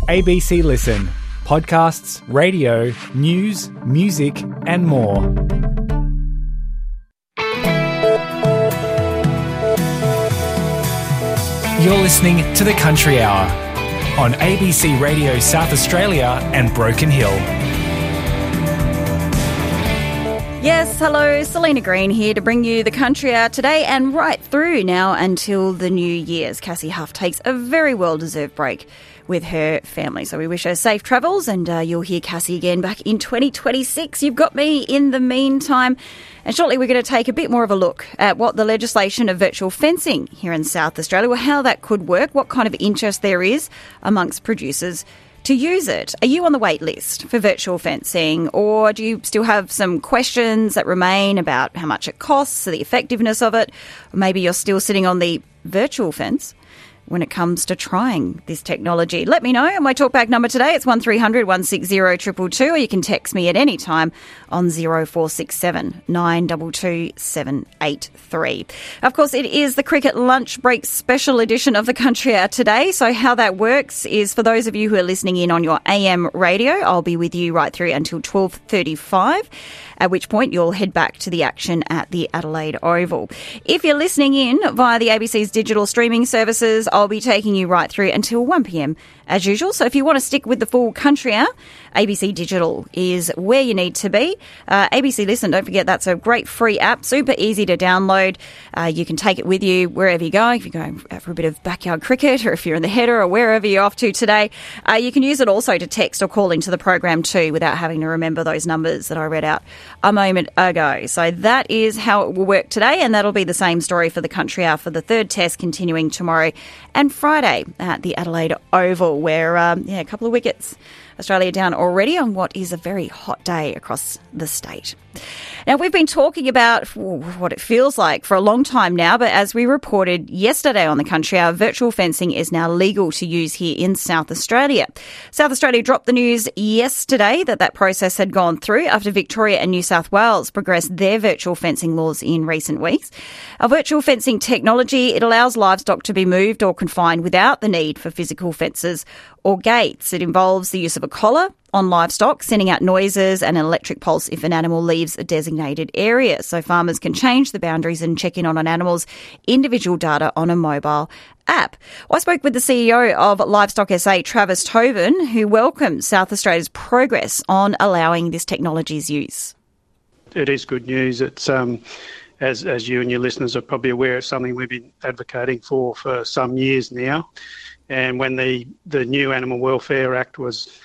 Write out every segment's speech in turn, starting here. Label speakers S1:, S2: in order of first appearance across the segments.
S1: ABC Listen. Podcasts, radio, news, music and more. You're listening to The Country Hour on ABC Radio South Australia and Broken Hill.
S2: Yes, hello, Selena Green here to bring you The Country Hour today and right through now until the New Year's. Cassie Huff takes a very well-deserved break with her family. So we wish her safe travels and you'll hear Cassie again back in 2026. You've got me in the meantime. And shortly we're going to take a bit more of a look at what the legislation of virtual fencing here in South Australia, well, how that could work, what kind of interest there is amongst producers to use it. Are you on the wait list for virtual fencing, or do you still have some questions that remain about how much it costs or the effectiveness of it? Or maybe you're still sitting on the virtual fence when it comes to trying this technology. Let me know. And my talkback number today, it's 1300 160 222, or you can text me at any time on 0467 922 783. Of course, it is the cricket lunch break special edition of The Country Hour today. So how that works is, for those of you who are listening in on your AM radio, I'll be with you right through until 12:35. At which point you'll head back to the action at the Adelaide Oval. If you're listening in via the ABC's digital streaming services, I'll be taking you right through until 1 p.m. as usual. So if you want to stick with the full Country Hour, ABC Digital is where you need to be. ABC Listen, don't forget, that's a great free app, super easy to download. You can take it with you wherever you go. If you're going for a bit of backyard cricket, or if you're in the header, or wherever you're off to today. You can use it also to text or call into the program too, without having to remember those numbers that I read out a moment ago. So that is how it will work today, and that'll be the same story for the Country Hour for the third test continuing tomorrow and Friday at the Adelaide Oval, where a couple of wickets. Australia down already on what is a very hot day across the state. Now, we've been talking about what it feels like for a long time now, but as we reported yesterday on The Country Hour, virtual fencing is now legal to use here in South Australia. South Australia dropped the news yesterday that process had gone through after Victoria and New South Wales progressed their virtual fencing laws in recent weeks. Our virtual fencing technology, it allows livestock to be moved or confined without the need for physical fences or gates. It involves the use of a collar on livestock, sending out noises and an electric pulse if an animal leaves a designated area. So farmers can change the boundaries and check in on an animal's individual data on a mobile app. Well, I spoke with the CEO of Livestock SA, Travis Tobin, who welcomed South Australia's progress on allowing this technology's use.
S3: It is good news. It's as you and your listeners are probably aware, it's something we've been advocating for some years now. And when the new Animal Welfare Act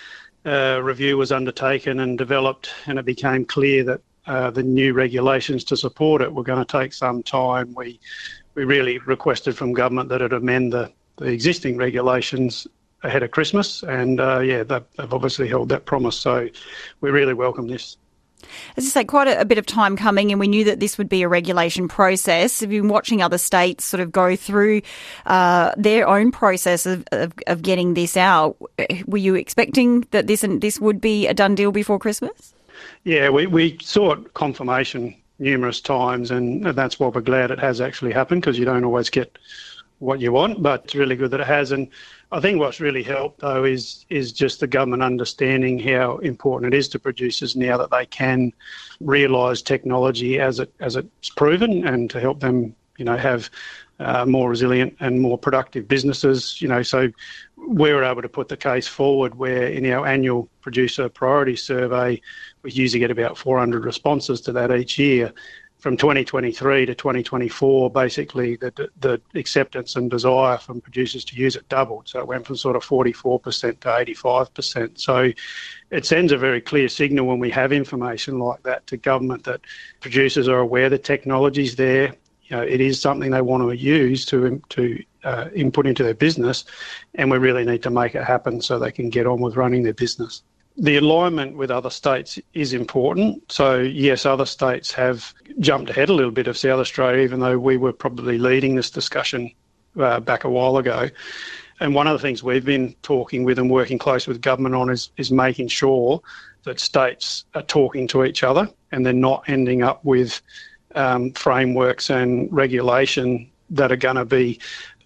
S3: review was undertaken and developed, and it became clear that the new regulations to support it were going to take some time, we really requested from government that it amend the existing regulations ahead of Christmas, and they've obviously held that promise, so we really welcome this.
S2: As I say, quite a bit of time coming, and we knew that this would be a regulation process. Have you been watching other states sort of go through their own process of getting this out? Were you expecting that this would be a done deal before Christmas?
S3: Yeah, we sought confirmation numerous times, and that's why we're glad it has actually happened, because you don't always get what you want, but it's really good that it has. And I think what's really helped, though, is just the government understanding how important it is to producers now that they can realise technology as it's proven, and to help them, have more resilient and more productive businesses. So we were able to put the case forward where in our annual producer priority survey, we usually get about 400 responses to that each year. From 2023 to 2024, basically the acceptance and desire from producers to use it doubled. So it went from sort of 44% to 85%. So it sends a very clear signal when we have information like that to government that producers are aware the technology's there. It is something they want to use to input into their business, and we really need to make it happen so they can get on with running their business. The alignment with other states is important. So, yes, other states have jumped ahead a little bit of South Australia, even though we were probably leading this discussion back a while ago. And one of the things we've been talking with and working close with government on is making sure that states are talking to each other and they're not ending up with frameworks and regulation that are going to be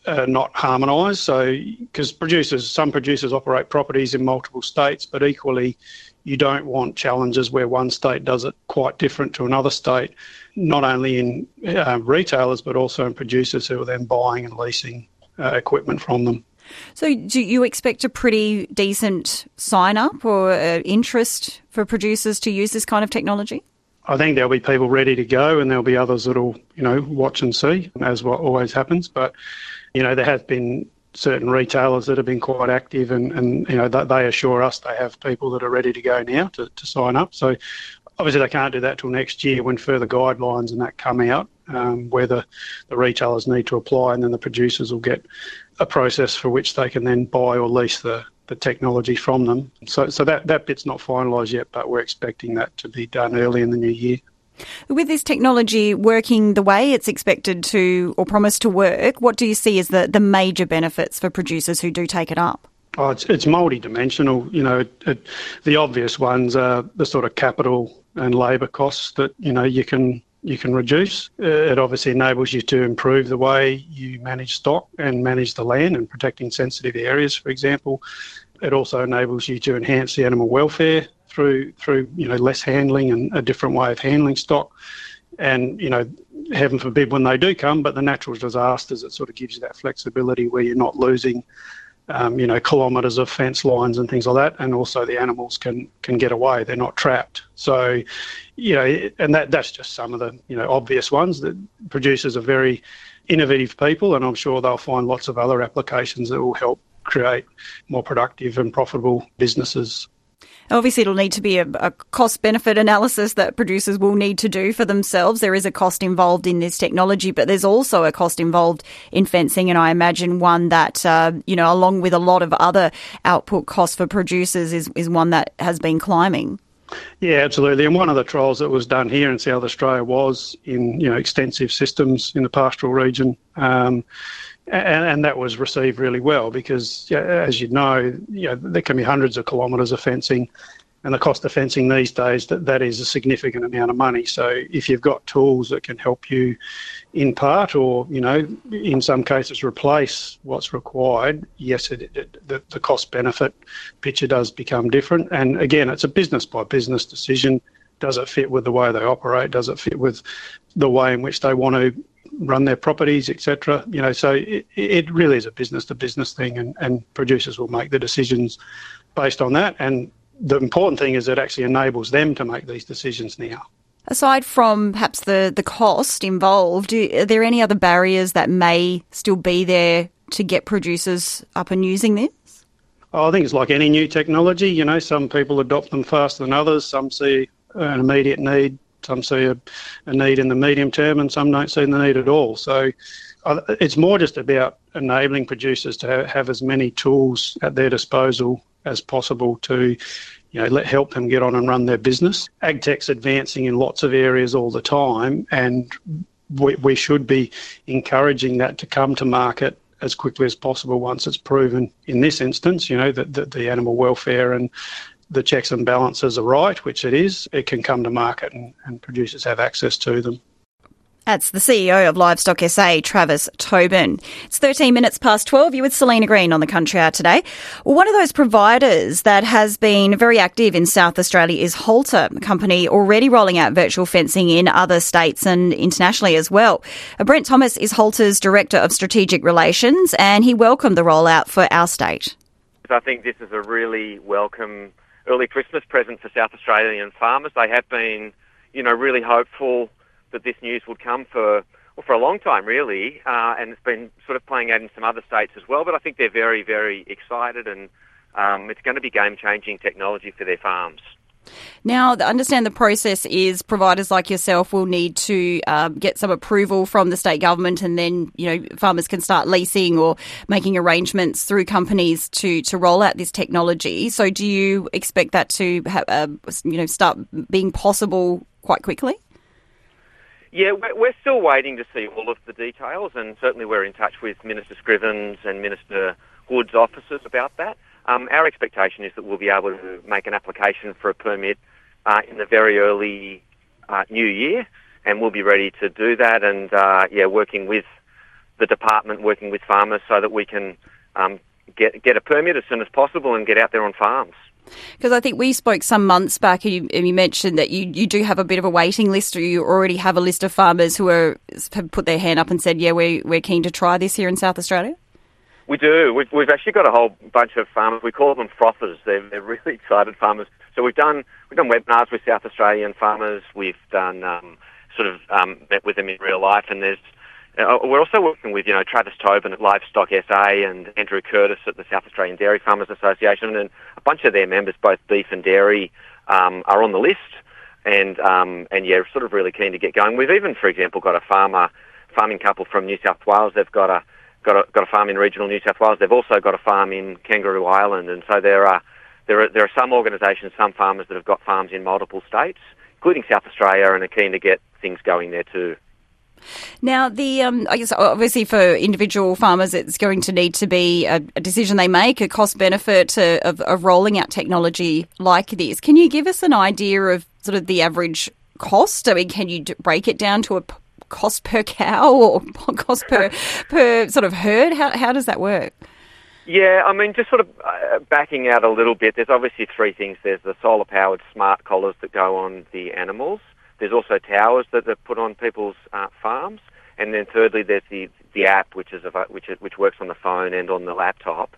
S3: not harmonised. So, because some producers operate properties in multiple states, but equally, you don't want challenges where one state does it quite different to another state, not only in retailers, but also in producers who are then buying and leasing equipment from them.
S2: So do you expect a pretty decent sign-up or interest for producers to use this kind of technology?
S3: I think there'll be people ready to go, and there'll be others that'll, watch and see, as what always happens. But, there have been certain retailers that have been quite active, and they assure us they have people that are ready to go now to sign up. So obviously they can't do that till next year when further guidelines and that come out, where the retailers need to apply, and then the producers will get a process for which they can then buy or lease the technology from them. So that bit's not finalised yet, but we're expecting that to be done early in the new year.
S2: With this technology working the way it's expected to or promised to work, what do you see as the major benefits for producers who do take it up?
S3: Oh, it's multi-dimensional. The obvious ones are the sort of capital and labour costs that, you can reduce. It obviously enables you to improve the way you manage stock and manage the land and protecting sensitive areas, for example. It also enables you to enhance the animal welfare through less handling and a different way of handling stock. And, heaven forbid when they do come, but the natural disasters, it sort of gives you that flexibility where you're not losing kilometres of fence lines and things like that, and also the animals can get away. They're not trapped. So, and that's just some of the, obvious ones. That producers are very innovative people, and I'm sure they'll find lots of other applications that will help create more productive and profitable businesses.
S2: Obviously, it'll need to be a cost-benefit analysis that producers will need to do for themselves. There is a cost involved in this technology, but there's also a cost involved in fencing, and I imagine one that, along with a lot of other output costs for producers, is one that has been climbing.
S3: Yeah, absolutely. And one of the trials that was done here in South Australia was in, extensive systems in the pastoral region. And that was received really well because, as you know, there can be hundreds of kilometres of fencing, and the cost of fencing these days, that is a significant amount of money. So if you've got tools that can help you in part or, in some cases replace what's required, yes, the cost-benefit picture does become different. And again, it's a business-by-business decision. Does it fit with the way they operate? Does it fit with the way in which they want to run their properties, etc.? So it really is a business-to-business thing, and producers will make the decisions based on that. And the important thing is it actually enables them to make these decisions now.
S2: Aside from perhaps the cost involved, are there any other barriers that may still be there to get producers up and using this?
S3: I think it's like any new technology. Some people adopt them faster than others. Some see an immediate need. Some see a need in the medium term, and some don't see the need at all. So it's more just about enabling producers to have as many tools at their disposal as possible to help them get on and run their business. AgTech's advancing in lots of areas all the time, and we should be encouraging that to come to market as quickly as possible once it's proven, in this instance, that the animal welfare and the checks and balances are right, which it is. It can come to market and producers have access to them.
S2: That's the CEO of Livestock SA, Travis Tobin. It's 13 minutes past 12. You're with Selena Green on the Country Hour today. Well, one of those providers that has been very active in South Australia is Halter, a company already rolling out virtual fencing in other states and internationally as well. Brent Thomas is Halter's Director of Strategic Relations, and he welcomed the rollout for our state.
S4: I think this is a really welcome early Christmas present for South Australian farmers. They have been, really hopeful that this news would come for a long time, really, and it's been sort of playing out in some other states as well. But I think they're very, very excited, and it's going to be game-changing technology for their farms.
S2: Now, I understand the process is providers like yourself will need to get some approval from the state government, and then, farmers can start leasing or making arrangements through companies to roll out this technology. So do you expect that to start being possible quite quickly?
S4: Yeah, we're still waiting to see all of the details, and certainly we're in touch with Minister Scrivens and Minister Hood's offices about that. Our expectation is that we'll be able to make an application for a permit in the very early new year, and we'll be ready to do that. And working with the department working with farmers so that we can get a permit as soon as possible and get out there on farms.
S2: Because I think we spoke some months back and you mentioned that you do have a bit of a waiting list, or you already have a list of farmers who have put their hand up and said, yeah, we're keen to try this here in South Australia.
S4: We do. We've actually got a whole bunch of farmers. We call them frothers. They're really excited farmers. So we've done webinars with South Australian farmers. We've done met with them in real life, and we're also working with Travis Tobin at Livestock SA and Andrew Curtis at the South Australian Dairy Farmers Association, and a bunch of their members, both beef and dairy, are on the list, and sort of really keen to get going. We've even, for example, got a farming couple from New South Wales. They've got a farm in regional New South Wales. They've also got a farm in Kangaroo Island, and so there are some organisations, some farmers that have got farms in multiple states, including South Australia, and are keen to get things going there too.
S2: Now, I guess obviously for individual farmers, it's going to need to be a decision they make, a cost benefit of rolling out technology like this. Can you give us an idea of sort of the average cost? I mean, can you break it down to a cost per cow or cost per sort of herd? How does that work?
S4: Yeah, I mean, just sort of backing out a little bit, there's obviously three things. There's the solar-powered smart collars that go on the animals. There's also towers that are put on people's farms, and then thirdly, there's the app which works on the phone and on the laptop.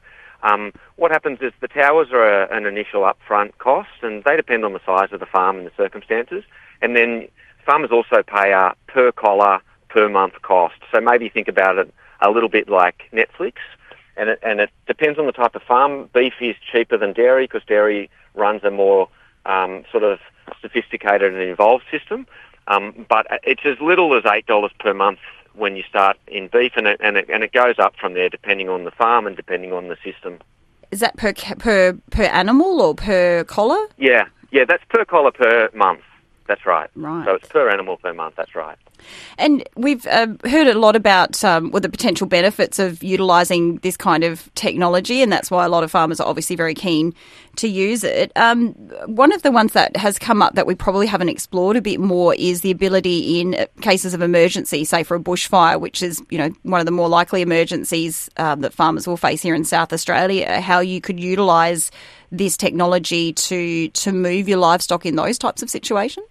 S4: What happens is the towers are an initial upfront cost, and they depend on the size of the farm and the circumstances. And then farmers also pay a per collar per month cost. So maybe think about it a little bit like Netflix, and it depends on the type of farm. Beef is cheaper than dairy because dairy runs a more sort of sophisticated and involved system, but it's as little as $8 per month when you start in beef, and it goes up from there depending on the farm and depending on the system.
S2: Is that per animal or per collar?
S4: Yeah, that's per collar per month. That's right.
S2: Right.
S4: So it's per animal per month. That's right.
S2: And we've heard a lot about the potential benefits of utilising this kind of technology, and that's why a lot of farmers are obviously very keen to use it. One of the ones that has come up that we probably haven't explored a bit more is the ability in cases of emergency, say for a bushfire, which is one of the more likely emergencies that farmers will face here in South Australia, how you could utilise this technology to move your livestock in those types of situations?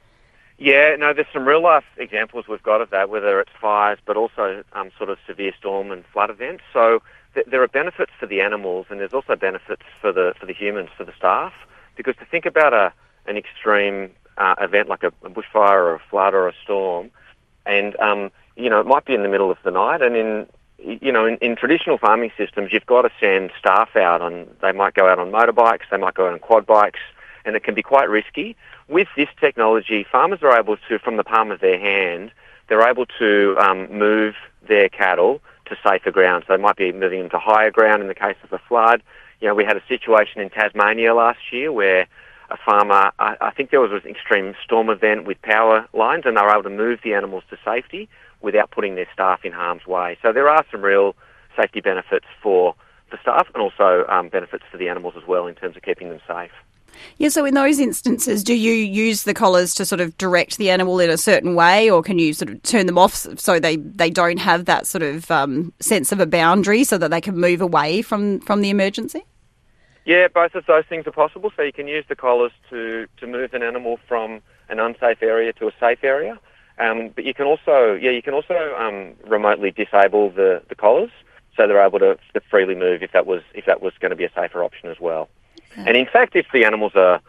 S4: Yeah, no, there's some real-life examples we've got of that, whether it's fires, but also sort of severe storm and flood events. So there are benefits for the animals, and there's also benefits for the humans, for the staff, because to think about an extreme event like a bushfire or a flood or a storm, and it might be in the middle of the night, and in traditional farming systems, you've got to send staff out they might go out on motorbikes, they might go out on quad bikes, and it can be quite risky. With this technology, farmers are able to, from the palm of their hand, they're able to move their cattle to safer ground. So they might be moving them to higher ground in the case of a flood. We had a situation in Tasmania last year where a farmer, I think there was an extreme storm event with power lines, and they were able to move the animals to safety without putting their staff in harm's way. So there are some real safety benefits for the staff and also benefits for the animals as well in terms of keeping them safe.
S2: Yeah, so in those instances, do you use the collars to sort of direct the animal in a certain way, or can you sort of turn them off so they don't have that sort of sense of a boundary so that they can move away from the emergency?
S4: Yeah, both of those things are possible. So you can use the collars to move an animal from an unsafe area to a safe area. But you can also remotely disable the collars so they're able to freely move if that was going to be a safer option as well. And in fact, if the animals are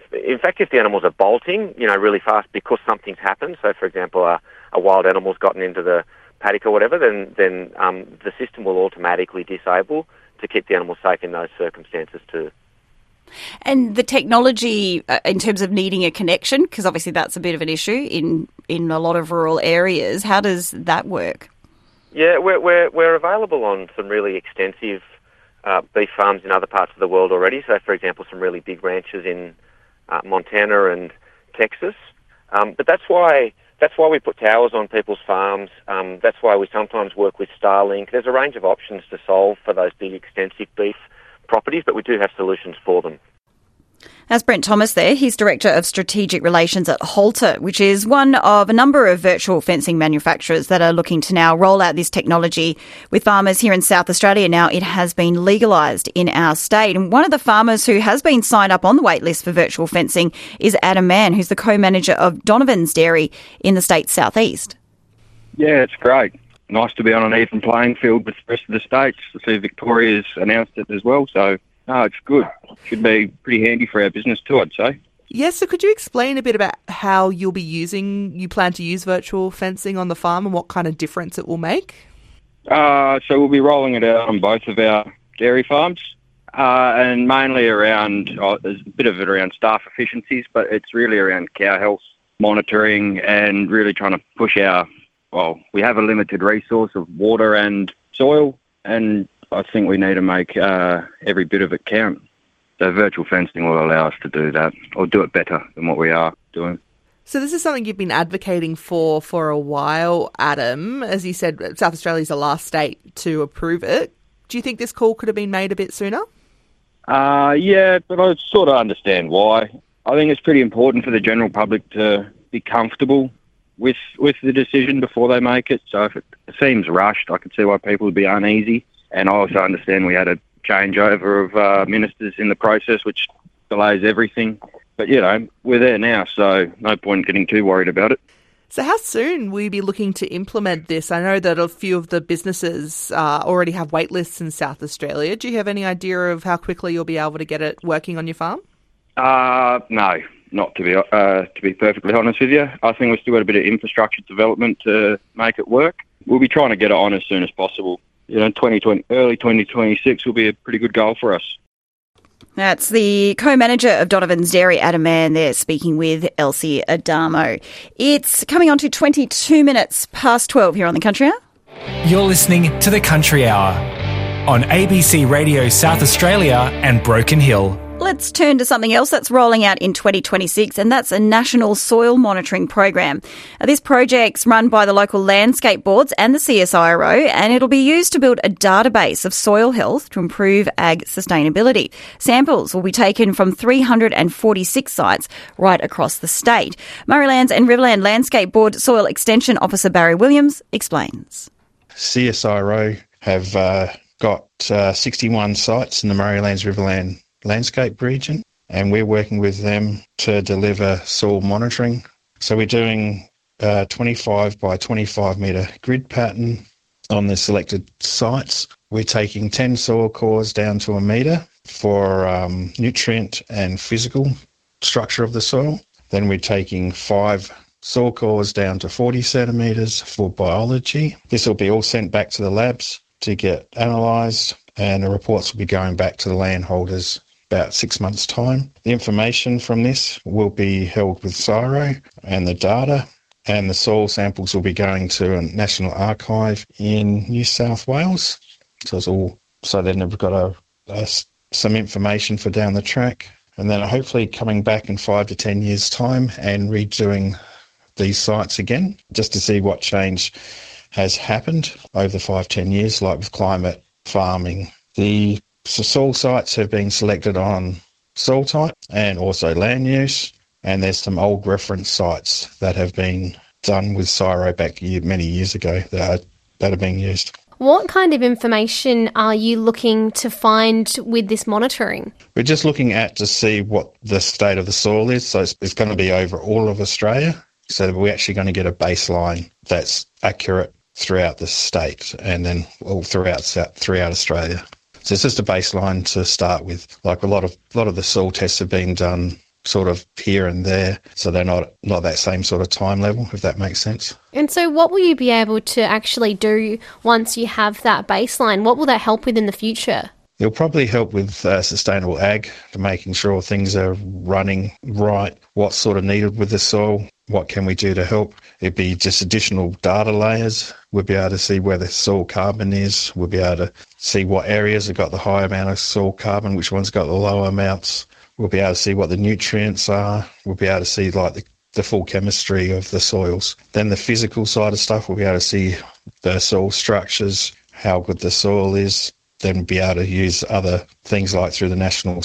S4: bolting, really fast because something's happened, so for example, a wild animal's gotten into the paddock or whatever, then the system will automatically disable to keep the animal safe in those circumstances too.
S2: And the technology, in terms of needing a connection, because obviously that's a bit of an issue in a lot of rural areas, how does that work?
S4: Yeah, we're available on some really extensive beef farms in other parts of the world already. So, for example, some really big ranches in Montana and Texas. But that's why we put towers on people's farms. That's why we sometimes work with Starlink. There's a range of options to solve for those big, extensive beef properties, but we do have solutions for them.
S2: That's Brent Thomas there. He's Director of Strategic Relations at Halter, which is one of a number of virtual fencing manufacturers that are looking to now roll out this technology with farmers here in South Australia. Now, it has been legalised in our state. And one of the farmers who has been signed up on the wait list for virtual fencing is Adam Mann, who's the co-manager of Donovan's Dairy in the state's southeast.
S5: Yeah, it's great. Nice to be on an even playing field with the rest of the states. I see Victoria's announced it as well, so no, it's good. Should be pretty handy for our business too, I'd say.
S6: Yes, so could you explain a bit about how you plan to use virtual fencing on the farm and what kind of difference it will make?
S5: So we'll be rolling it out on both of our dairy farms, and mainly around, there's a bit of it around staff efficiencies, but it's really around cow health monitoring and really trying to push we have a limited resource of water and soil, and I think we need to make every bit of it count. So virtual fencing will allow us to do that, or do it better than what we are doing.
S6: So this is something you've been advocating for a while, Adam. As you said, South Australia is the last state to approve it. Do you think this call could have been made a bit sooner?
S5: Yeah, but I sort of understand why. I think it's pretty important for the general public to be comfortable with the decision before they make it. So if it seems rushed, I can see why people would be uneasy. And I also understand we had a changeover of ministers in the process, which delays everything. But, we're there now, so no point getting too worried about it.
S6: So how soon will you be looking to implement this? I know that a few of the businesses already have wait lists in South Australia. Do you have any idea of how quickly you'll be able to get it working on your farm?
S5: No, not to be perfectly honest with you. I think we've still got a bit of infrastructure development to make it work. We'll be trying to get it on as soon as possible. Early 2026 will be a pretty good goal for us.
S2: That's the co-manager of Donovan's Dairy, Adam Mann, there speaking with Elsie Adamo. It's coming on to 22 minutes past 12 here on the Country Hour.
S1: You're listening to the Country Hour on ABC Radio South Australia and Broken Hill.
S2: Let's turn to something else that's rolling out in 2026, and that's a national soil monitoring program. This project's run by the local landscape boards and the CSIRO, and it'll be used to build a database of soil health to improve ag sustainability. Samples will be taken from 346 sites right across the state. Murraylands and Riverland Landscape Board Soil Extension Officer Barry Williams explains.
S7: CSIRO have got 61 sites in the Murraylands Riverland landscape region, and we're working with them to deliver soil monitoring. So we're doing 25 by 25 metre grid pattern on the selected sites. We're taking 10 soil cores down to a metre for nutrient and physical structure of the soil. Then we're taking 5 soil cores down to 40 centimetres for biology. This will be all sent back to the labs to get analysed, and the reports will be going back to the landholders about 6 months' time. The information from this will be held with CSIRO, and the data and the soil samples will be going to a National Archive in New South Wales. So then we've got some information for down the track, and then hopefully coming back in 5 to 10 years' time and redoing these sites again, just to see what change has happened over the 5-10 years, like with climate, farming. The soil sites have been selected on soil type and also land use, and there's some old reference sites that have been done with CSIRO back many years ago that are being used.
S8: What kind of information are you looking to find with this monitoring?
S7: We're just looking to see what the state of the soil is, so it's going to be over all of Australia, so we're actually going to get a baseline that's accurate throughout the state and then all throughout Australia. So it's just a baseline to start with. Like a lot of the soil tests have been done sort of here and there, so they're not that same sort of time level, if that makes sense.
S8: And so what will you be able to actually do once you have that baseline? What will that help with in the future?
S7: It'll probably help with sustainable ag, to making sure things are running right, what's sort of needed with the soil, what can we do to help. It'd be just additional data layers. We'll be able to see where the soil carbon is. We'll be able to see what areas have got the high amount of soil carbon, which ones got the lower amounts. We'll be able to see what the nutrients are. We'll be able to see like the full chemistry of the soils. Then the physical side of stuff, we'll be able to see the soil structures, how good the soil is, then be able to use other things like through the National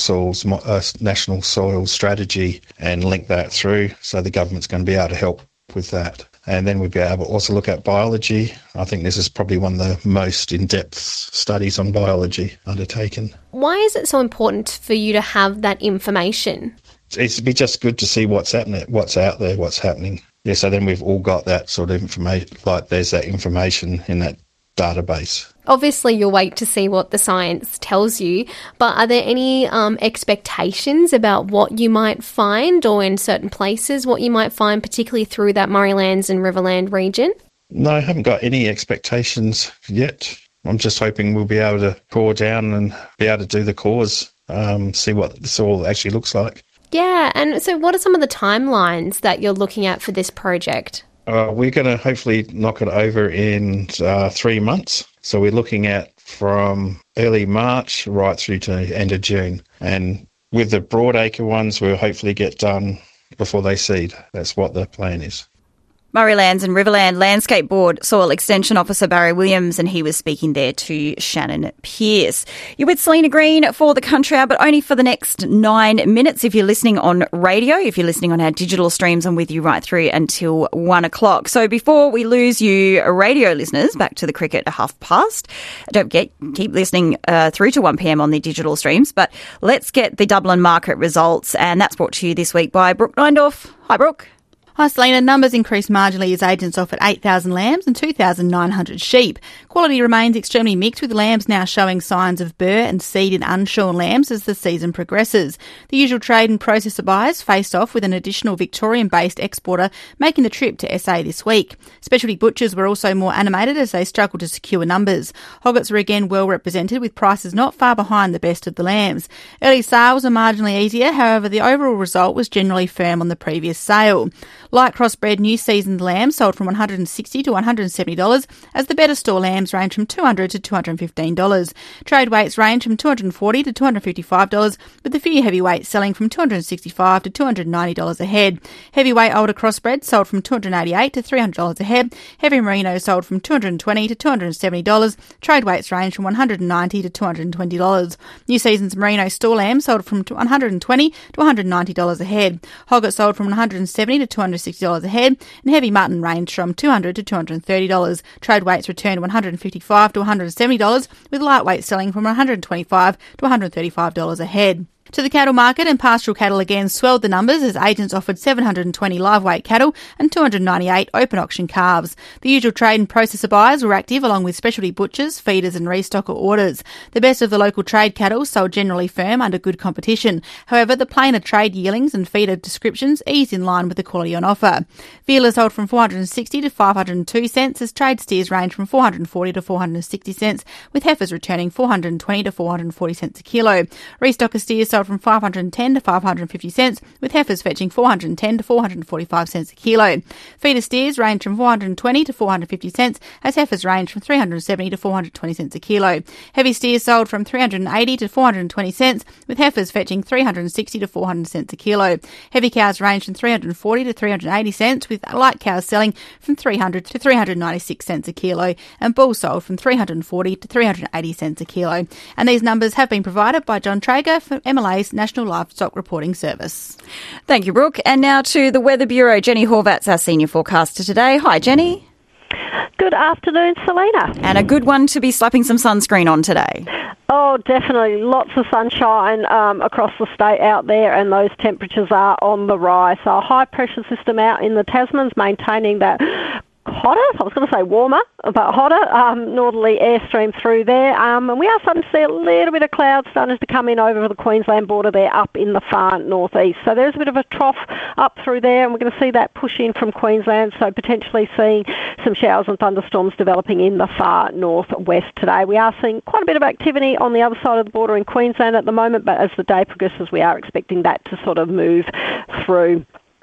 S7: Soil Strategy and link that through. So the government's going to be able to help with that. And then we'll be able to also look at biology. I think this is probably one of the most in-depth studies on biology undertaken.
S8: Why is it so important for you to have that information?
S7: It'd be just good to see what's happening, what's out there, what's happening. Yeah, so then we've all got that sort of information, like there's that information in that database.
S8: Obviously, you'll wait to see what the science tells you, but are there any expectations about what you might find, or in certain places what you might find, particularly through that Murraylands and Riverland region?
S7: No, I haven't got any expectations yet. I'm just hoping we'll be able to core down and be able to do the cores, see what this all actually looks like.
S8: Yeah, and so what are some of the timelines that you're looking at for this project?
S7: We're going to hopefully knock it over in 3 months. So we're looking at from early March right through to end of June. And with the broadacre ones, we'll hopefully get done before they seed. That's what the plan is.
S2: Murraylands and Riverland Landscape Board Soil Extension Officer Barry Williams, and he was speaking there to Shannon Pearce. You're with Selena Green for the Country Hour, but only for the next 9 minutes. If you're listening on radio, if you're listening on our digital streams, I'm with you right through until 1 o'clock. So before we lose you radio listeners back to the cricket at 1:30, don't forget, keep listening through to 1 p.m. on the digital streams. But let's get the Dublin market results, and that's brought to you this week by Brooke Neindorf. Hi, Brooke.
S9: Hi, Selena. Numbers increased marginally as agents offered 8,000 lambs and 2,900 sheep. Quality remains extremely mixed, with lambs now showing signs of burr and seed in unshorn lambs as the season progresses. The usual trade and processor buyers faced off with an additional Victorian-based exporter making the trip to SA this week. Specialty butchers were also more animated as they struggled to secure numbers. Hoggets were again well represented, with prices not far behind the best of the lambs. Early sales are marginally easier, however the overall result was generally firm on the previous sale. Light crossbred new seasoned lambs sold from $160 to $170, as the better store lambs range from $200 to $215. Trade weights range from $240 to $255, with the few heavyweights selling from $265 to $290 a head. Heavyweight older crossbred sold from $288 to $300 a head. Heavy merino sold from $220 to $270. Trade weights range from $190 to $220. New season's merino store lambs sold from $120 to $190 a head. Hogget sold from $170 to $260 a head, and heavy mutton ranged from $200 to $230. Trade weights returned $155 to $170, with lightweight selling from $125 to $135 a head. To the cattle market, and pastoral cattle again swelled the numbers as agents offered 720 live weight cattle and 298 open auction calves. The usual trade and processor buyers were active, along with specialty butchers, feeders and restocker orders. The best of the local trade cattle sold generally firm under good competition. However, the plainer trade yearlings and feeder descriptions eased in line with the quality on offer. Veal sold from 460 to 502 cents, as trade steers range from 440 to 460 cents, with heifers returning 420 to 440 cents a kilo. Restocker steers sold from 510 to 550 cents, with heifers fetching 410 to 445 cents a kilo. Feeder steers range from 420 to 450 cents, as heifers range from 370 to 420 cents a kilo. Heavy steers sold from 380 to 420 cents, with heifers fetching 360 to 400 cents a kilo. Heavy cows range from 340 to 380 cents, with light cows selling from 300 to 396 cents a kilo, and bulls sold from 340 to 380 cents a kilo. And these numbers have been provided by John Traeger for MLA's National Livestock Reporting Service.
S2: Thank you, Brooke. And now to the Weather Bureau. Jenny Horvat's our senior forecaster today. Hi, Jenny.
S10: Good afternoon, Selena.
S2: And a good one to be slapping some sunscreen on today.
S10: Oh, definitely. Lots of sunshine across the state out there, and those temperatures are on the rise. So a high-pressure system out in the Tasmans maintaining that hotter, I was going to say warmer, but hotter northerly airstream through there. And we are starting to see a little bit of clouds starting to come in over the Queensland border there up in the far northeast. So there's a bit of a trough up through there, and we're going to see that push in from Queensland, so potentially seeing some showers and thunderstorms developing in the far northwest today. We are seeing quite a bit of activity on the other side of the border in Queensland at the moment, but as the day progresses, we are expecting that to sort of move through.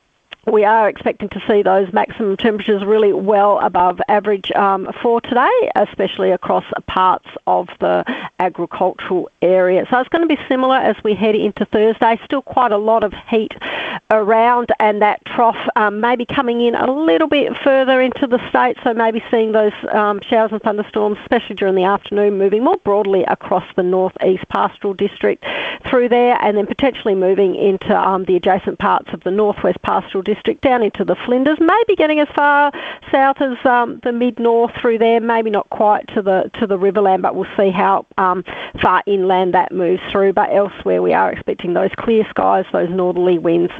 S10: we are expecting to see those maximum temperatures really well above average for today, especially across parts of the agricultural area. So it's going to be similar as we head into Thursday. Still quite a lot of heat around, and that trough maybe coming in a little bit further into the state, so maybe seeing those showers and thunderstorms, especially during the afternoon, moving more broadly across the northeast pastoral district through there, and then potentially moving into the adjacent parts of the northwest pastoral district down into the Flinders, maybe getting as far south as the mid-north through there, maybe not quite to the Riverland, but we'll see how far inland that moves through. But elsewhere we are expecting those clear skies, those northerly winds,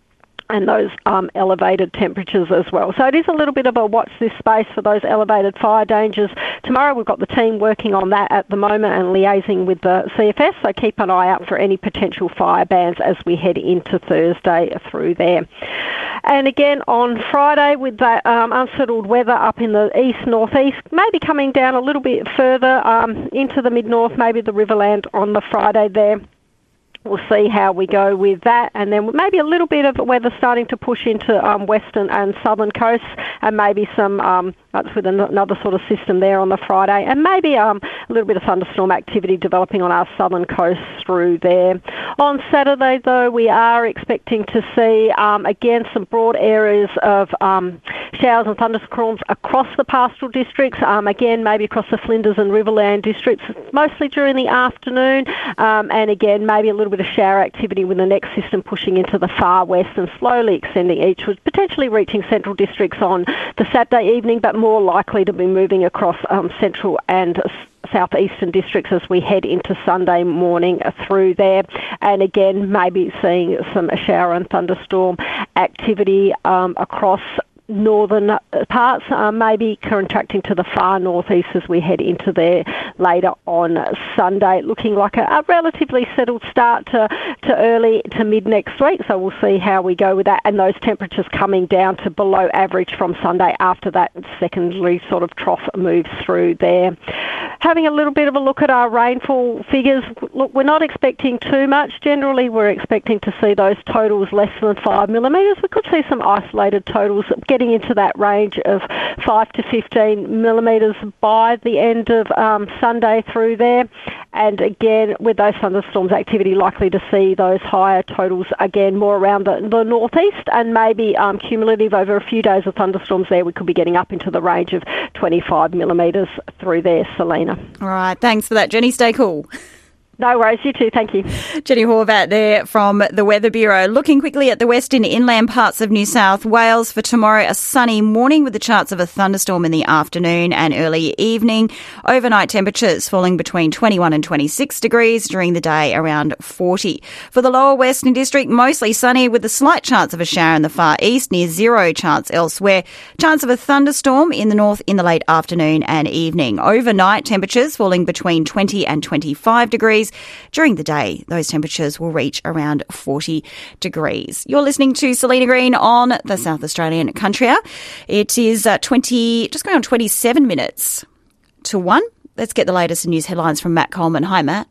S10: and those elevated temperatures as well. So it is a little bit of a watch this space for those elevated fire dangers. Tomorrow we've got the team working on that at the moment and liaising with the CFS, so keep an eye out for any potential fire bans as we head into Thursday through there. And again on Friday with that unsettled weather up in the east-northeast, maybe coming down a little bit further into the mid-north, maybe the Riverland on the Friday there. We'll see how we go with that, and then maybe a little bit of weather starting to push into western and southern coasts, and maybe some with another sort of system there on the Friday, and maybe a little bit of thunderstorm activity developing on our southern coast through there. On Saturday, though, we are expecting to see again some broad areas of showers and thunderstorms across the pastoral districts. Again, maybe across the Flinders and Riverland districts, mostly during the afternoon, and again maybe a little bit of shower activity with the next system pushing into the far west and slowly extending eastwards, potentially reaching central districts on the Saturday evening, but more likely to be moving across central and southeastern districts as we head into Sunday morning through there. And again, maybe seeing some shower and thunderstorm activity across northern parts, maybe contracting to the far northeast as we head into there later on Sunday. Looking like a relatively settled start to early to mid next week, so we'll see how we go with that, and those temperatures coming down to below average from Sunday after that secondary sort of trough moves through there. Having a little bit of a look at our rainfall figures, look, we're not expecting too much. Generally, we're expecting to see those totals less than 5 millimetres. We could see some isolated totals getting into that range of 5 to 15 millimetres by the end of Sunday through there. And again, with those thunderstorms activity, likely to see those higher totals again more around the northeast, and maybe cumulative over a few days of thunderstorms there, we could be getting up into the range of 25 millimetres through there, Selena.
S2: All right, thanks for that, Jenny. Stay cool.
S10: No worries, you too, thank you.
S2: Jenny Horvat there from the Weather Bureau. Looking quickly at the western inland parts of New South Wales for tomorrow, a sunny morning with the chance of a thunderstorm in the afternoon and early evening. Overnight temperatures falling between 21 and 26 degrees, during the day around 40. For the lower western district, mostly sunny with a slight chance of a shower in the far east, near zero chance elsewhere. Chance of a thunderstorm in the north in the late afternoon and evening. Overnight temperatures falling between 20 and 25 degrees. During the day, those temperatures will reach around 40 degrees. You're listening to Selena Green on the South Australian Country Hour. It is just going on 27 minutes to 1. Let's get the latest news headlines from Matt Coleman. Hi, Matt.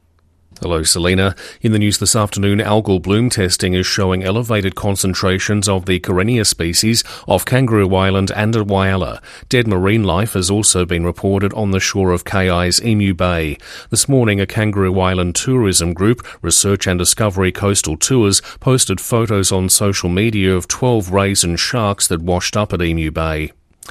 S11: Hello, Selena. In the news this afternoon, algal bloom testing is showing elevated concentrations of the Karenia species off Kangaroo Island and at Whyalla. Dead marine life has also been reported on the shore of KI's Emu Bay. This morning, a Kangaroo Island tourism group, Research and Discovery Coastal Tours, posted photos on social media of 12 rays and sharks that washed up at Emu Bay.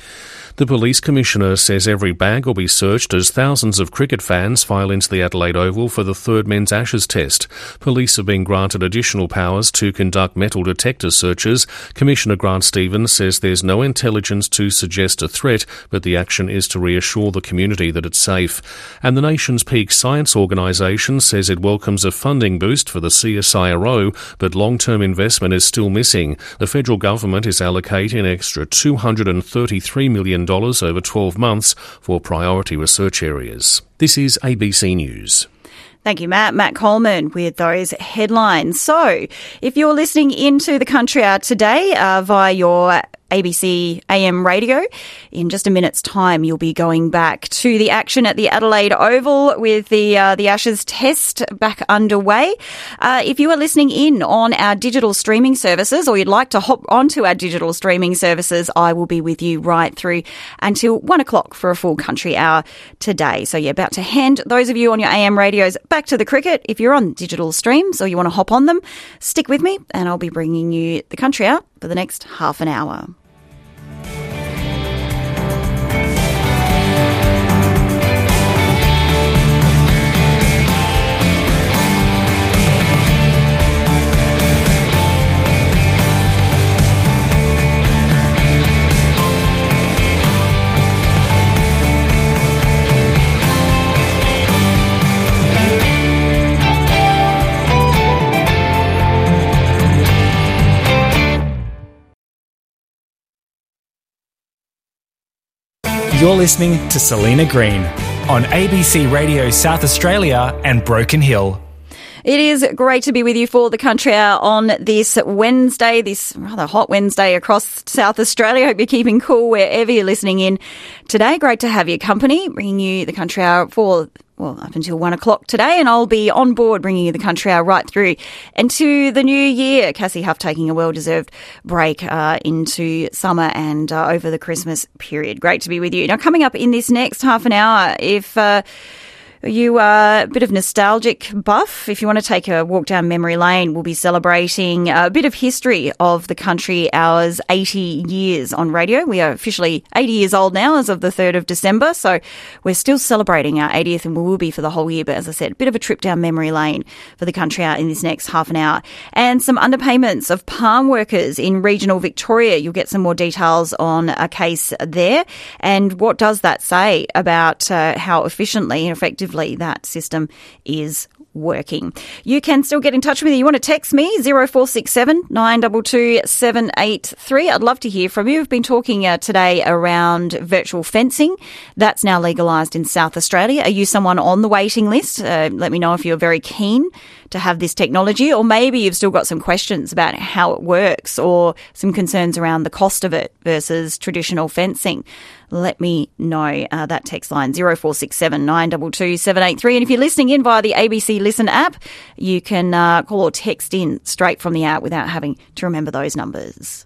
S11: The Police Commissioner says every bag will be searched as thousands of cricket fans file into the Adelaide Oval for the third Men's Ashes Test. Police have been granted additional powers to conduct metal detector searches. Commissioner Grant Stevens says there's no intelligence to suggest a threat, but the action is to reassure the community that it's safe. And the nation's peak science organisation says it welcomes a funding boost for the CSIRO, but long-term investment is still missing. The federal government is allocating an extra $233 million over 12 months for priority research areas. This is ABC News.
S2: Thank you, Matt. Matt Coleman with those headlines. So, if you're listening into the Country Hour today via your ABC AM radio. In just a minute's time, you'll be going back to the action at the Adelaide Oval with the Ashes test back underway. If you are listening in on our digital streaming services, or you'd like to hop onto our digital streaming services, I will be with you right through until 1 o'clock for a full country hour today. So about to hand those of you on your AM radios back to the cricket. If you're on digital streams or you want to hop on them, stick with me and I'll be bringing you the country out for the next half an hour.
S1: You're listening to Selena Green on ABC Radio South Australia and Broken Hill.
S2: It is great to be with you for the Country Hour on this Wednesday, this rather hot Wednesday across South Australia. Hope you're keeping cool wherever you're listening in today. Great to have your company, bringing you the Country Hour for up until 1 o'clock today, and I'll be on board bringing you the Country Hour right through into the new year. Cassie Huff taking a well-deserved break into summer and over the Christmas period. Great to be with you. Now, coming up in this next half an hour, if you are a bit of nostalgic buff, if you want to take a walk down memory lane, we'll be celebrating a bit of history of the Country Hour's 80 years on radio. We are officially 80 years old now as of the 3rd of December, so we're still celebrating our 80th and we will be for the whole year. But as I said, a bit of a trip down memory lane for the Country Hour in this next half an hour. And some underpayments of palm workers in regional Victoria. You'll get some more details on a case there. And what does that say about how efficiently and effectively that system is working? You can still get in touch with me. You want to text me, 0467 922 783. I'd love to hear from you. We've been talking today around virtual fencing. That's now legalised in South Australia. Are you someone on the waiting list? Let me know if you're very keen to have this technology, or maybe you've still got some questions about how it works or some concerns around the cost of it versus traditional fencing. Let me know. That text line, 0467 922 783. And if you're listening in via the ABC Listen app, you can call or text in straight from the app without having to remember those numbers.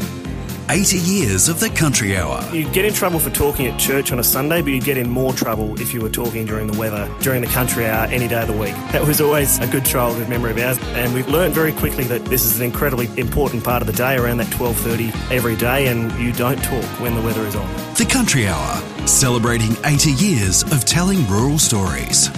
S12: 80 years of the Country Hour.
S13: You'd get in trouble for talking at church on a Sunday, but you'd get in more trouble if you were talking during the weather, during the Country Hour, any day of the week. That was always a good childhood memory of ours, and we've learned very quickly that this is an incredibly important part of the day, around that 12:30 every day, and you don't talk when the weather is on.
S12: The Country Hour, celebrating 80 years of telling rural stories.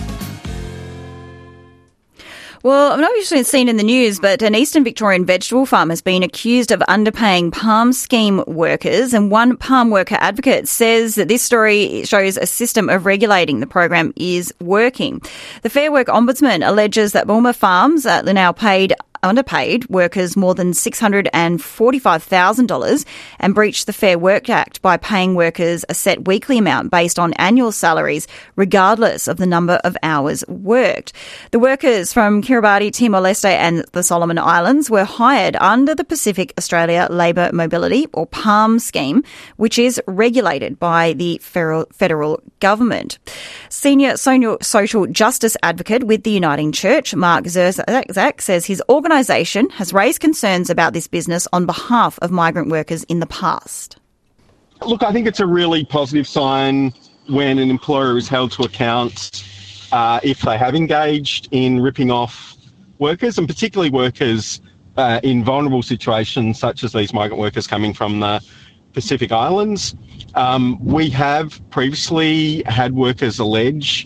S2: Well, I've not usually seen in the news, but an Eastern Victorian vegetable farm has been accused of underpaying palm scheme workers, and one palm worker advocate says that this story shows a system of regulating the program is working. The Fair Work Ombudsman alleges that Bulmer Farms are now underpaid workers more than $645,000 and breached the Fair Work Act by paying workers a set weekly amount based on annual salaries, regardless of the number of hours worked. The workers from Kiribati, Timor-Leste and the Solomon Islands were hired under the Pacific Australia Labour Mobility, or PALM scheme, which is regulated by the federal government. Senior social justice advocate with the Uniting Church, Mark Zerzak, says his organisation has raised concerns about this business on behalf of migrant workers in the past.
S14: Look, I think it's a really positive sign when an employer is held to account if they have engaged in ripping off workers, and particularly workers in vulnerable situations such as these migrant workers coming from the Pacific Islands. We have previously had workers allege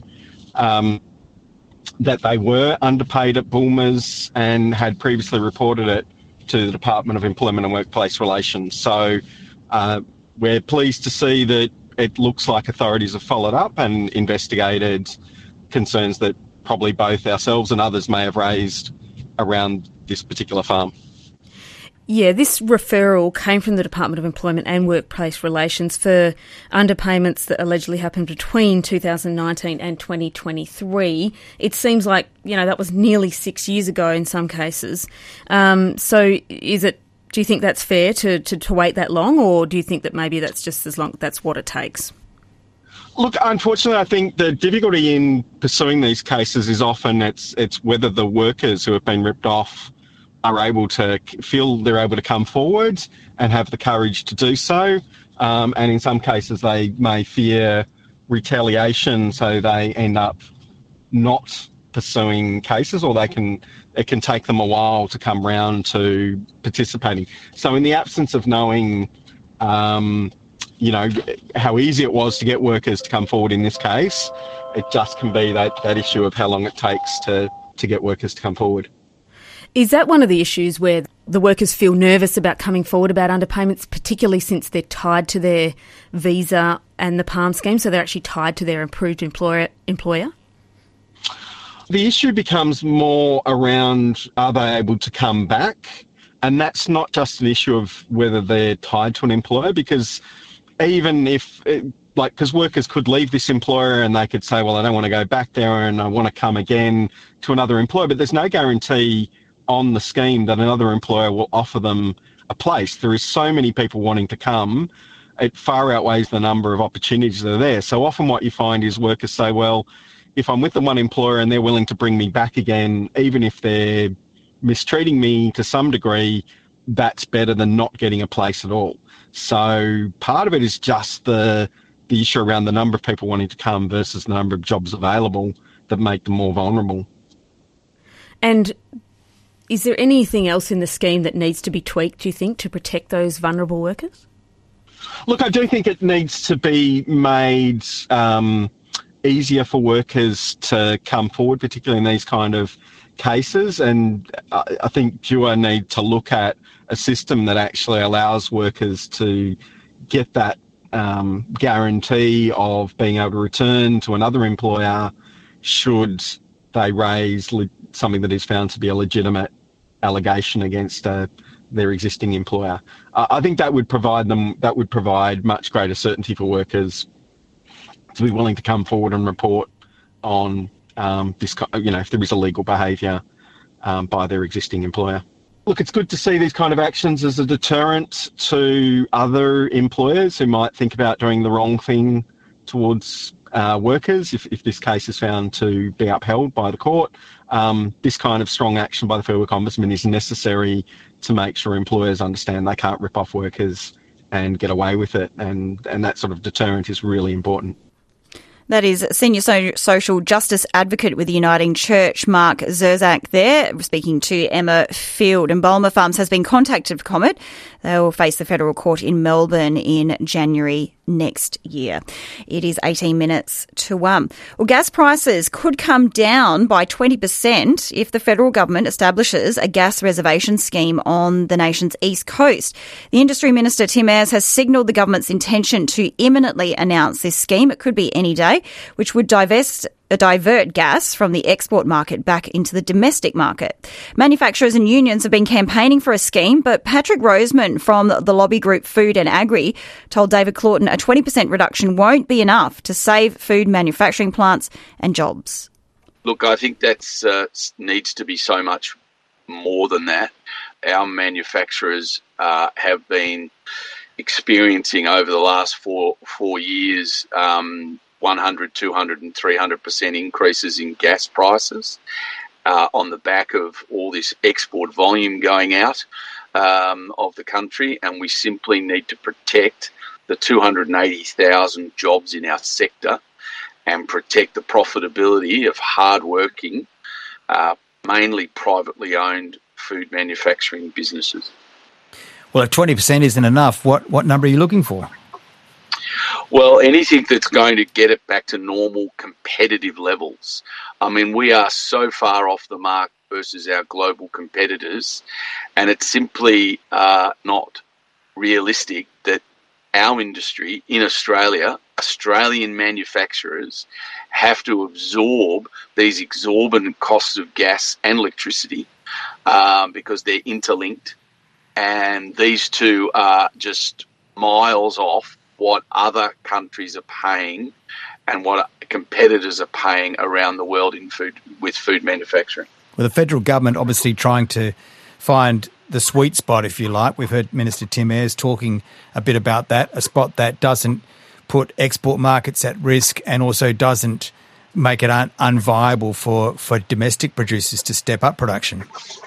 S14: that they were underpaid at Bulmer's and had previously reported it to the Department of Employment and Workplace Relations. So we're pleased to see that it looks like authorities have followed up and investigated concerns that probably both ourselves and others may have raised around this particular farm.
S15: Yeah, this referral came from the Department of Employment and Workplace Relations for underpayments that allegedly happened between 2019 and 2023. It seems like, that was nearly 6 years ago in some cases. So is it Do you think that's fair to wait that long, or do you think that maybe that's just as long, that's what it takes?
S14: Look, unfortunately, I think the difficulty in pursuing these cases is often it's whether the workers who have been ripped off are able to feel they're able to come forward and have the courage to do so. And in some cases, they may fear retaliation, so they end up not pursuing cases, or it can take them a while to come round to participating. So in the absence of knowing, how easy it was to get workers to come forward in this case, it just can be that issue of how long it takes to get workers to come forward.
S15: Is that one of the issues where the workers feel nervous about coming forward about underpayments, particularly since they're tied to their visa and the PALM scheme, so they're actually tied to their approved employer?
S14: The issue becomes more around, are they able to come back? And that's not just an issue of whether they're tied to an employer, because even because workers could leave this employer and they could say, well, I don't want to go back there and I want to come again to another employer, but there's no guarantee on the scheme that another employer will offer them a place. There is so many people wanting to come, it far outweighs the number of opportunities that are there. So often what you find is workers say, well, if I'm with the one employer and they're willing to bring me back again, even if they're mistreating me to some degree, that's better than not getting a place at all. So part of it is just the issue around the number of people wanting to come versus the number of jobs available that make them more vulnerable.
S15: And is there anything else in the scheme that needs to be tweaked, do you think, to protect those vulnerable workers?
S14: Look, I do think it needs to be made easier for workers to come forward, particularly in these kind of cases. And I think DUA need to look at a system that actually allows workers to get that guarantee of being able to return to another employer should they raise something that is found to be a legitimate allegation against their existing employer. I think that would provide much greater certainty for workers to be willing to come forward and report on this, if there is illegal behaviour by their existing employer. Look, it's good to see these kind of actions as a deterrent to other employers who might think about doing the wrong thing towards workers if this case is found to be upheld by the court. This kind of strong action by the Fair Work Ombudsman is necessary to make sure employers understand they can't rip off workers and get away with it, and that sort of deterrent is really important.
S2: That is Senior Social Justice Advocate with the Uniting Church, Mark Zerzak there, speaking to Emma Field. And Bulmer Farms has been contacted for comment. They will face the federal court in Melbourne in January next year. It is 18 minutes to 1. Well, gas prices could come down by 20% if the federal government establishes a gas reservation scheme on the nation's east coast. The Industry Minister, Tim Ayres, has signalled the government's intention to imminently announce this scheme. It could be any day, which would divert gas from the export market back into the domestic market. Manufacturers and unions have been campaigning for a scheme, but Patrick Roseman from the lobby group Food and Agri told David Claughton a 20% reduction won't be enough to save food manufacturing plants and jobs.
S16: Look, I think that needs to be so much more than that. Our manufacturers have been experiencing over the last four years 100, 200 and 300% increases in gas prices on the back of all this export volume going out of the country, and we simply need to protect the 280,000 jobs in our sector and protect the profitability of hard-working, mainly privately owned food manufacturing businesses.
S17: Well, if 20% isn't enough, what number are you looking for?
S16: Well, anything that's going to get it back to normal competitive levels. I mean, we are so far off the mark versus our global competitors, and it's simply not realistic that our industry in Australia, Australian manufacturers, have to absorb these exorbitant costs of gas and electricity because they're interlinked, and these two are just miles off what other countries are paying and what competitors are paying around the world with food manufacturing.
S17: Well, the federal government obviously trying to find the sweet spot, if you like. We've heard Minister Tim Ayres talking a bit about that, a spot that doesn't put export markets at risk and also doesn't make it unviable for domestic producers to step up production.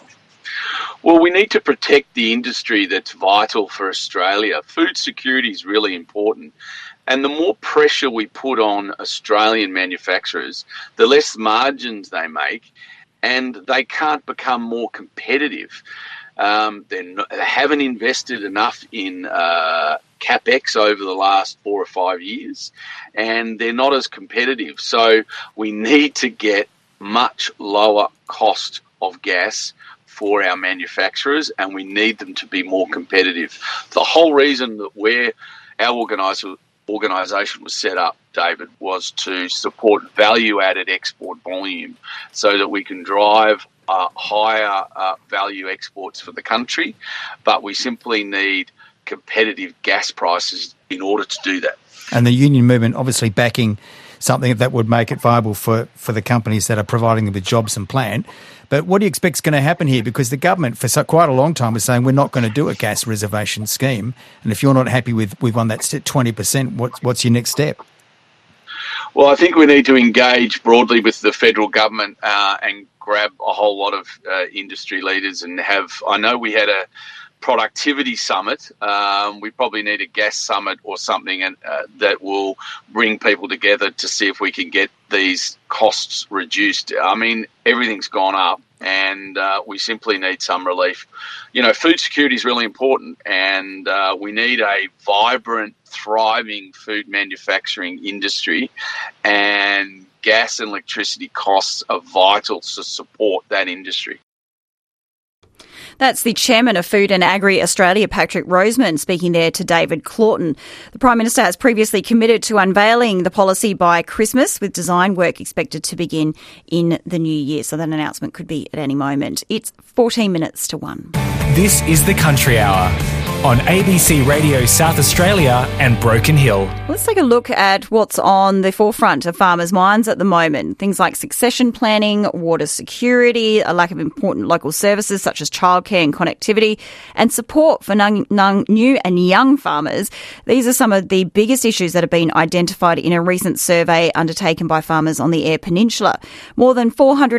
S16: Well, we need to protect the industry that's vital for Australia. Food security is really important. And the more pressure we put on Australian manufacturers, the less margins they make, and they can't become more competitive. They haven't invested enough in CapEx over the last 4 or 5 years, and they're not as competitive. So we need to get much lower cost of gas for our manufacturers, and we need them to be more competitive. The whole reason that our organisation was set up, David, was to support value-added export volume so that we can drive higher value exports for the country, but we simply need competitive gas prices in order to do that.
S17: And the union movement obviously backing something that would make it viable for the companies that are providing them with jobs and plant. But what do you expect is going to happen here? Because the government for quite a long time was saying we're not going to do a gas reservation scheme. And if you're not happy with one that's at 20%, what's your next step?
S16: Well, I think we need to engage broadly with the federal government and grab a whole lot of industry leaders and I know we had a productivity summit. We probably need a gas summit or something that will bring people together to see if we can get these costs reduced. I mean, everything's gone up and we simply need some relief. You know, food security is really important and we need a vibrant, thriving food manufacturing industry, and gas and electricity costs are vital to support that industry.
S2: That's the chairman of Food and Agri Australia, Patrick Roseman, speaking there to David Claughton. The Prime Minister has previously committed to unveiling the policy by Christmas, with design work expected to begin in the new year. So that announcement could be at any moment. It's 14 minutes to 1.
S1: This is the Country Hour on ABC Radio South Australia and Broken Hill.
S2: Let's take a look at what's on the forefront of farmers' minds at the moment. Things like succession planning, water security, a lack of important local services such as childcare and connectivity, and support for new and young farmers. These are some of the biggest issues that have been identified in a recent survey undertaken by farmers on the Eyre Peninsula. More than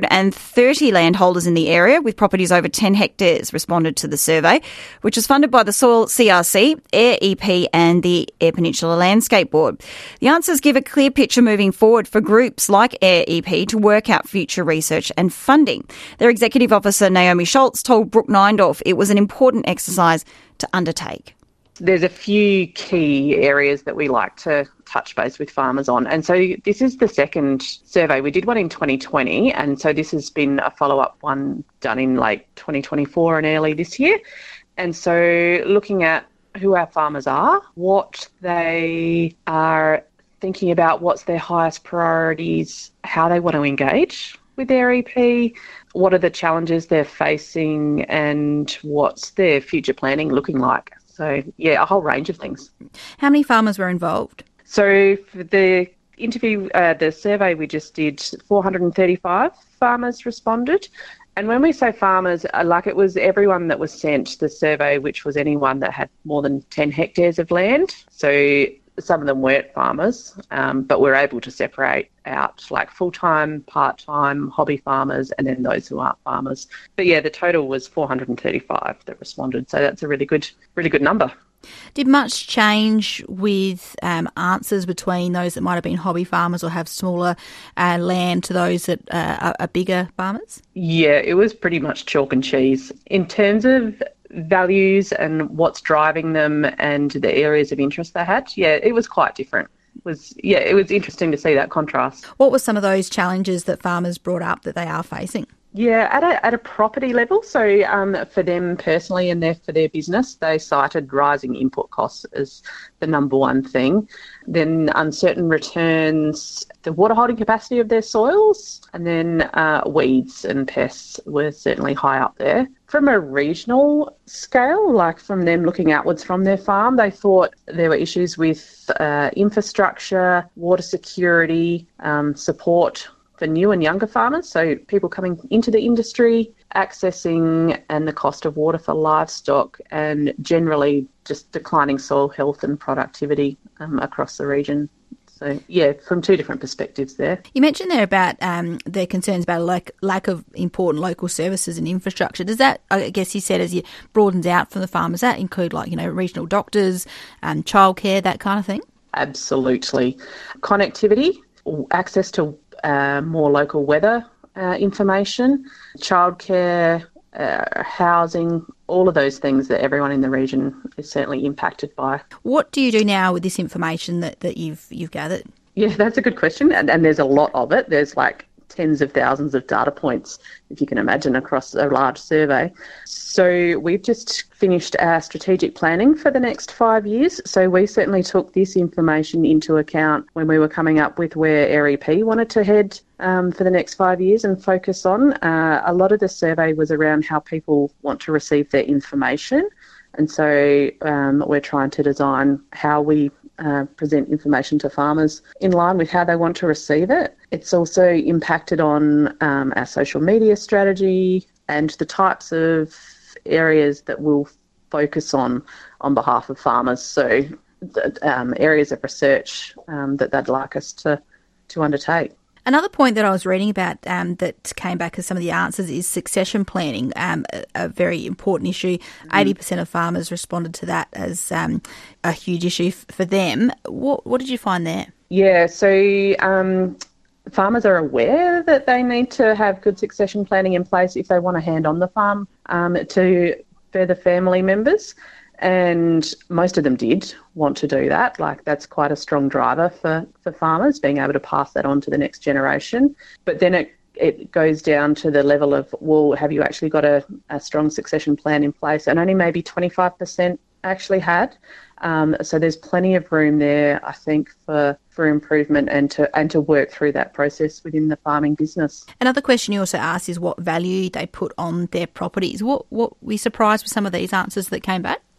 S2: 430 landholders in the area with properties over 10 hectares responded to the survey, which was funded by the Soil CRC, Eyre EP and the Eyre Peninsula Landscape Board. The answers give a clear picture moving forward for groups like Eyre EP to work out future research and funding. Their executive officer, Naomi Schultz, told Brooke Neindorf it was an important exercise to undertake.
S18: There's a few key areas that we like to touch base with farmers on. And so this is the second survey. We did one in 2020, and so this has been a follow-up one done in late 2024 and early this year. And so looking at who our farmers are, what they are thinking about, what's their highest priorities, how they want to engage with their EP, what are the challenges they're facing, and what's their future planning looking like. So, yeah, a whole range of things.
S9: How many farmers were involved?
S18: So for the interview, the survey we just did, 435 farmers responded. And when we say farmers, like it was everyone that was sent the survey, which was anyone that had more than 10 hectares of land. So some of them weren't farmers, but we're able to separate out like full-time, part-time, hobby farmers, and then those who aren't farmers. But yeah, the total was 435 that responded. So that's a really good number.
S9: Did much change with answers between those that might have been hobby farmers or have smaller land to those that are bigger farmers? Yeah, it was pretty much chalk and cheese. In terms of values and what's driving them and the areas of interest they had, yeah, it was quite different. It was interesting to see that contrast. What were some of those challenges that farmers brought up that they are facing? Yeah, at a property level. So for them personally and for their business, they cited rising input costs as the number one thing. Then uncertain returns, the water holding capacity of their soils, and then weeds and pests were certainly high up there. From a regional scale, like from them looking outwards from their farm, they thought there were issues with infrastructure, water security, support for new and younger farmers, so people coming into the industry,
S18: accessing and the cost of water for livestock, and generally just declining soil health and productivity across the region. So, yeah, from two different perspectives there.
S9: You mentioned there about their concerns about lack of important local services and infrastructure. Does that, I guess you said, as you broadens out from the farmers, that include regional doctors, childcare, that kind of thing?
S18: Absolutely. Connectivity, access to more local weather information, childcare, housing, all of those things that everyone in the region is certainly impacted by.
S9: What do you do now with this information that you've gathered?
S18: Yeah, that's a good question, and there's a lot of it. There's tens of thousands of data points, if you can imagine, across a large survey. So we've just finished our strategic planning for the next 5 years. So we certainly took this information into account when we were coming up with where AREP wanted to head for the next 5 years and focus on. A lot of the survey was around how people want to receive their information. And so we're trying to design how we present information to farmers in line with how they want to receive it. It's also impacted on our social media strategy and the types of areas that we'll focus on behalf of farmers. So areas of research that they'd like us to undertake.
S9: Another point that I was reading about that came back as some of the answers is succession planning, a very important issue. 80% of farmers responded to that as a huge issue for them. What did you find there? Yeah, so farmers are aware that they need to have good succession planning in place if they want to hand on the farm to further family members. And most of them did want to do that. That's quite a strong driver for farmers, being able to pass that on to the next generation. But then it goes down to the level of, well, have you actually got a strong succession plan in place? And only maybe 25% actually had. So there's plenty of room there, I think, for improvement and to work through that process within the farming business. Another question you also asked is what value they put on their properties. What were you surprised with some of these answers that came back?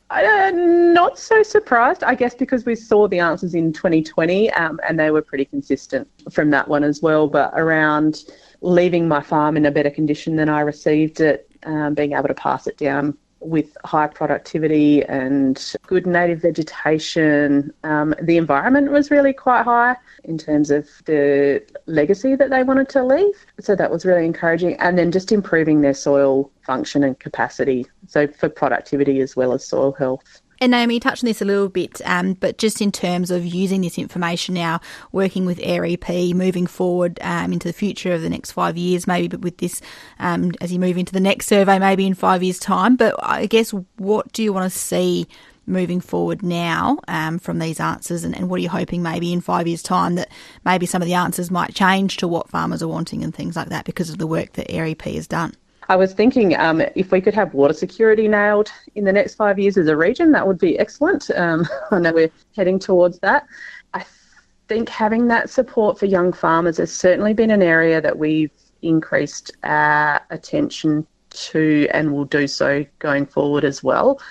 S9: Not so surprised, I guess, because we saw the answers in 2020 and they were pretty consistent from that one as well. But around leaving my farm in a better condition than I received it, being able to pass it down with high productivity and good native vegetation. The environment was really quite high in terms of the legacy that they wanted to leave. So that was really encouraging. And then just improving their soil function and capacity, so for productivity as well as soil health. And Naomi, you touched on this a little bit, but just in terms of using this information now, working with AREP, moving forward into the future of the next 5 years, maybe, but with this, as you move into the next survey, maybe in 5 years' time. But I guess, what do you want to see moving forward now from these answers, and what are you hoping maybe in 5 years' time that maybe some of the answers might change to what farmers are wanting and things like that because of the work that AREP has done? I was thinking if we could have water security nailed in the next 5 years as a region, that would be excellent. I know we're heading towards that. I think having that support for young farmers has certainly been an area that we've increased our attention to and will do so going forward as well.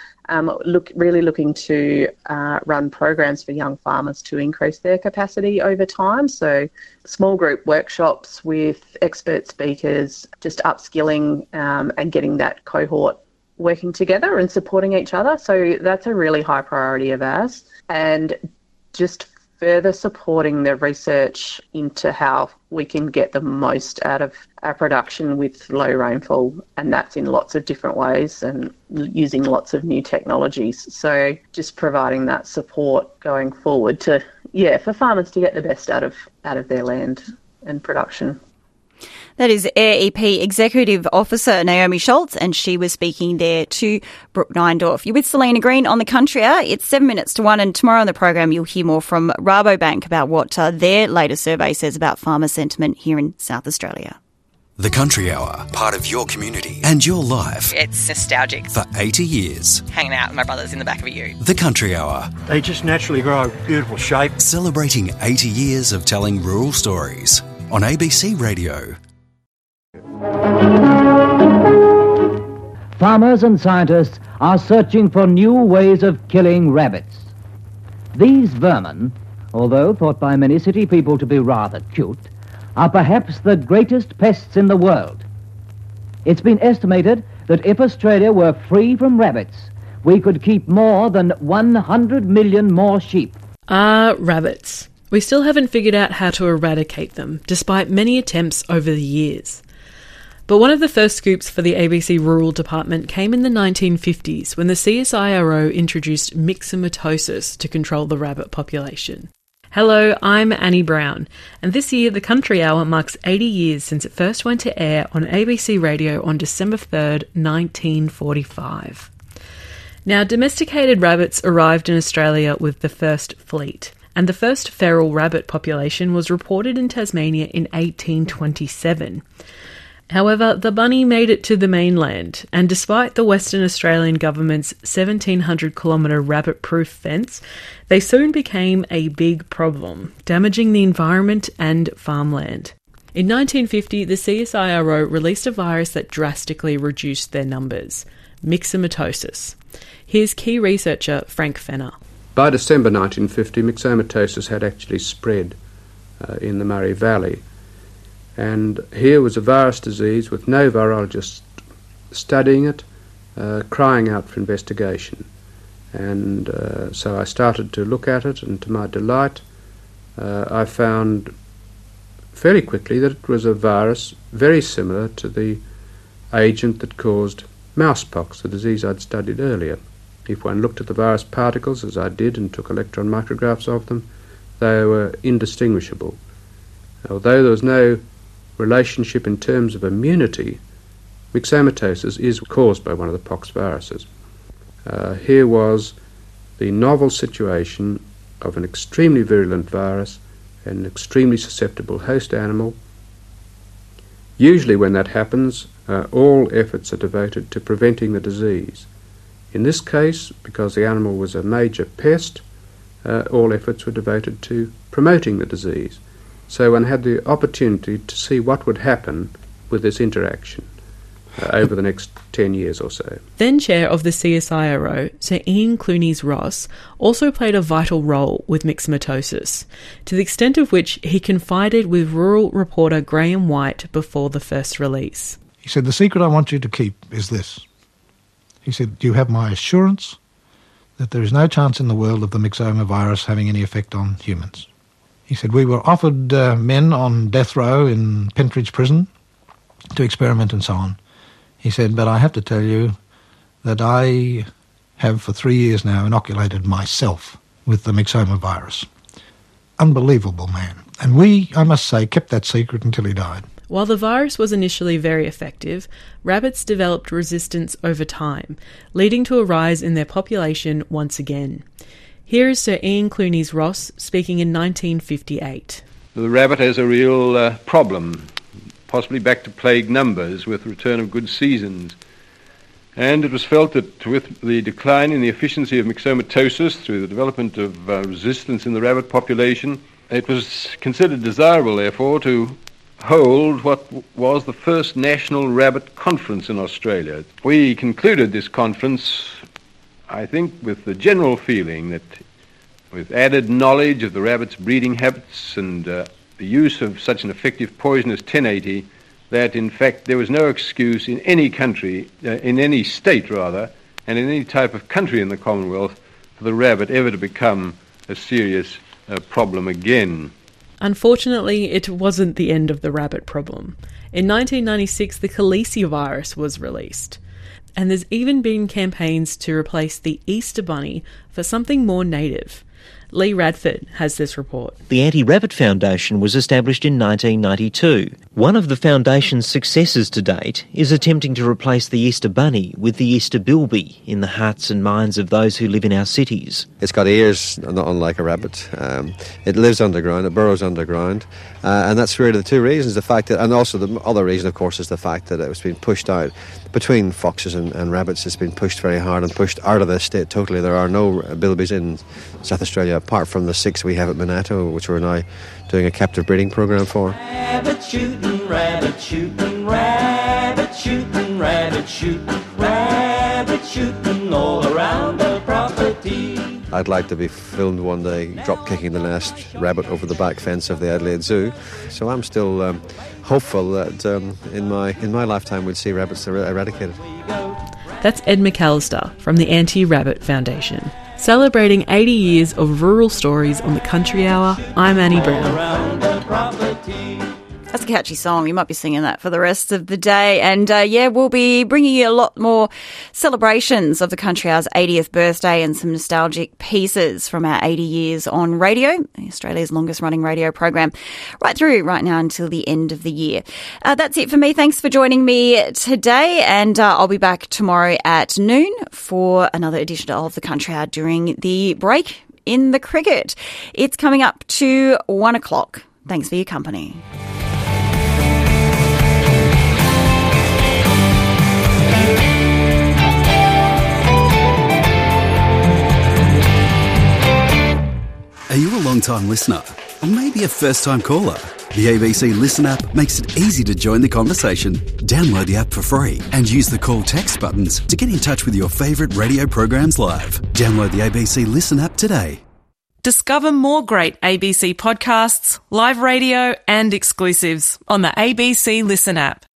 S9: Really looking to run programs for young farmers to increase their capacity over time. So small group workshops with expert speakers, just upskilling and getting that cohort working together and supporting each other. So that's a really high priority of ours. And just further supporting the research into how we can get the most out of our production with low rainfall, and that's in lots of different ways and using lots of new technologies. So just providing that support going forward to, for farmers to get the best out of their land and production. That is AREP Executive Officer Naomi Schultz, and she was speaking there to Brooke Neindorf. You're with Selena Green on The Country Hour. It's 7 minutes to 1, and tomorrow on the program you'll hear more from Rabobank about what their latest survey says about farmer sentiment here in South Australia.
S12: The Country Hour, part of your community and your life.
S19: It's nostalgic.
S12: For 80 years.
S19: Hanging out with my brothers in the back of a ute.
S12: The Country Hour.
S20: They just naturally grow a beautiful shape.
S12: Celebrating 80 years of telling rural stories on ABC Radio.
S21: Farmers and scientists are searching for new ways of killing rabbits. These vermin, although thought by many city people to be rather cute, are perhaps the greatest pests in the world. It's been estimated that if Australia were free from rabbits, we could keep more than 100 million more sheep.
S3: Rabbits. We still haven't figured out how to eradicate them, despite many attempts over the years. But one of the first scoops for the ABC Rural Department came in the 1950s when the CSIRO introduced myxomatosis to control the rabbit population. Hello, I'm Annie Brown, and this year the Country Hour marks 80 years since it first went to air on ABC Radio on December 3rd, 1945. Now, domesticated rabbits arrived in Australia with the first fleet, and the first feral rabbit population was reported in Tasmania in 1827. However, the bunny made it to the mainland, and despite the Western Australian government's 1,700-kilometre rabbit-proof fence, they soon became a big problem, damaging the environment and farmland. In 1950, the CSIRO released a virus that drastically reduced their numbers, myxomatosis. Here's key researcher Frank Fenner.
S22: By December 1950, myxomatosis had actually spread in the Murray Valley. And here was a virus disease with no virologist studying it, crying out for investigation. And so I started to look at it, and to my delight, I found fairly quickly that it was a virus very similar to the agent that caused mousepox, the disease I'd studied earlier. If one looked at the virus particles, as I did, and took electron micrographs of them, they were indistinguishable. Although there was no relationship in terms of immunity, myxomatosis is caused by one of the pox viruses. Here was the novel situation of an extremely virulent virus and an extremely susceptible host animal. Usually when that happens, all efforts are devoted to preventing the disease. In this case, because the animal was a major pest, all efforts were devoted to promoting the disease. So one had the opportunity to see what would happen with this interaction over the next 10 years or so.
S3: Then chair of the CSIRO, Sir Ian Clunies-Ross, also played a vital role with myxomatosis, to the extent of which he confided with rural reporter Graham White before the first release.
S23: He said, "The secret I want you to keep is this." He said, "You have my assurance that there is no chance in the world of the myxoma virus having any effect on humans." He said, "We were offered men on death row in Pentridge Prison to experiment and so on." He said, "But I have to tell you that I have for 3 years now inoculated myself with the myxoma virus." Unbelievable man. And we, I must say, kept that secret until he died.
S3: While the virus was initially very effective, rabbits developed resistance over time, leading to a rise in their population once again. Here is Sir Ian Clunies-Ross speaking in 1958.
S24: The rabbit has a real problem, possibly back to plague numbers with the return of good seasons. And it was felt that with the decline in the efficiency of myxomatosis through the development of resistance in the rabbit population, it was considered desirable, therefore, to hold what was the first national rabbit conference in Australia. We concluded this conference, I think, with the general feeling that with added knowledge of the rabbit's breeding habits and the use of such an effective poison as 1080, that in fact there was no excuse in any country, in any state rather, and in any type of country in the Commonwealth for the rabbit ever to become a serious problem again.
S3: Unfortunately, it wasn't the end of the rabbit problem. In 1996, the Khaleesi virus was released. And there's even been campaigns to replace the Easter Bunny for something more native. Lee Radford has this report.
S25: The Anti-Rabbit Foundation was established in 1992. One of the foundation's successes to date is attempting to replace the Easter Bunny with the Easter Bilby in the hearts and minds of those who live in our cities.
S26: It's got ears, not unlike a rabbit. It lives underground, it burrows underground, and that's really the two reasons. The fact that, and also the other reason, of course, is the fact that it was being pushed out. Between foxes and rabbits, it's been pushed very hard and pushed out of the state totally. There are no bilbies in South Australia apart from the 6 we have at Minato, which we're now doing a captive breeding program for.
S27: Rabbit shooting, rabbit shooting, rabbit shooting, rabbit shooting, rabbit shooting all around the property.
S26: I'd like to be filmed one day drop kicking the last rabbit over the back fence of the Adelaide Zoo. So I'm still hopeful that in my lifetime we'd see rabbits eradicated.
S3: That's Ed McAllister from the Anti-Rabbit Foundation. Celebrating 80 years of rural stories on the Country Hour, I'm Annie Brown.
S2: That's a catchy song. You might be singing that for the rest of the day. And we'll be bringing you a lot more celebrations of the Country Hour's 80th birthday and some nostalgic pieces from our 80 years on radio, Australia's longest running radio program, right now until the end of the year. That's it for me. Thanks for joining me today. And I'll be back tomorrow at noon for another edition of the Country Hour during the break in the cricket. It's coming up to 1 o'clock. Thanks for your company.
S12: Are you a long-time listener? Or maybe a first-time caller? The ABC Listen app makes it easy to join the conversation. Download the app for free and use the call text buttons to get in touch with your favourite radio programs live. Download the ABC Listen app today.
S4: Discover more great ABC podcasts, live radio and exclusives on the ABC Listen app.